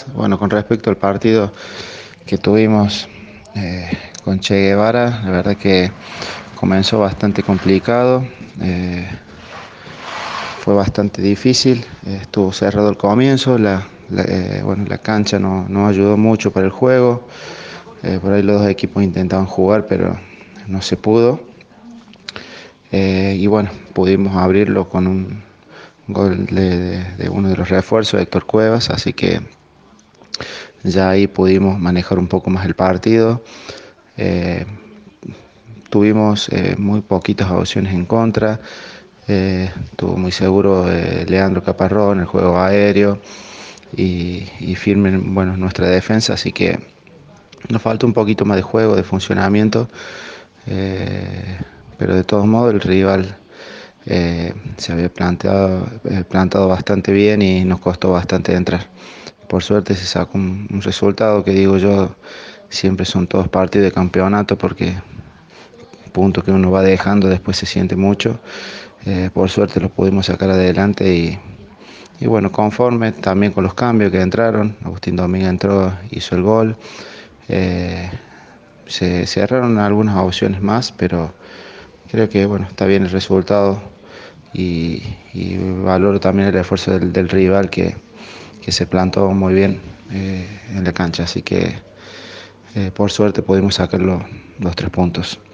días. Bueno, con respecto al partido que tuvimos con Che Guevara, la verdad que comenzó bastante complicado, fue bastante difícil, estuvo cerrado el comienzo, bueno, la cancha no ayudó mucho para el juego, por ahí los dos equipos intentaban jugar, pero no se pudo. Y bueno, pudimos abrirlo con un gol de uno de los refuerzos, Héctor Cuevas, así que ya ahí pudimos manejar un poco más el partido. Eh, Tuvimos muy poquitas opciones en contra. Estuvo muy seguro Leandro Caparrós en el juego aéreo y firme, bueno, nuestra defensa, así que nos falta un poquito más de juego, de funcionamiento, pero de todos modos el rival se había plantado bastante bien y nos costó bastante entrar. Por suerte se sacó un resultado que digo yo, siempre son todos partidos de campeonato porque puntos que uno va dejando después se siente mucho. Por suerte los pudimos sacar adelante y bueno, conforme también con los cambios que entraron. Agustín Domínguez entró, hizo el gol. Eh, Se cerraron algunas opciones más, pero creo que bueno, está bien el resultado y valoro también el esfuerzo del rival que se plantó muy bien en la cancha, así que por suerte pudimos sacar los 3 puntos.